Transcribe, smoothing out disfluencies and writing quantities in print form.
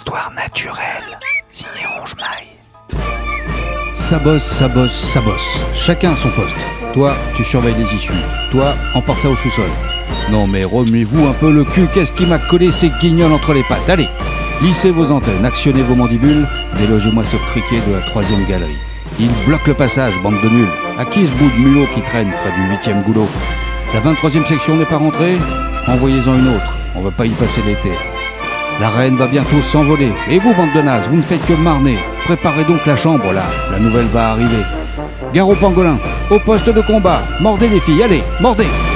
Comptoir naturel, signé Ronge-Maille. Ça bosse, ça bosse, ça bosse. Chacun à son poste. Toi, tu surveilles les issues. Toi, emporte ça au sous-sol. Non mais remuez-vous un peu le cul, qu'est-ce qui m'a collé ces guignols entre les pattes? Allez, lissez vos antennes, actionnez vos mandibules, délogez-moi ce criquet de la 3e galerie. Il bloque le passage, bande de nuls. À qui ce bout de mulot qui traîne près du 8e goulot? La 23e section n'est pas rentrée? Envoyez-en une autre, on va pas y passer l'été. La reine va bientôt s'envoler. Et vous, bande de nazes, vous ne faites que marner. Préparez donc la chambre, là, la nouvelle va arriver. Gare au pangolin, au poste de combat, mordez les filles, allez, mordez!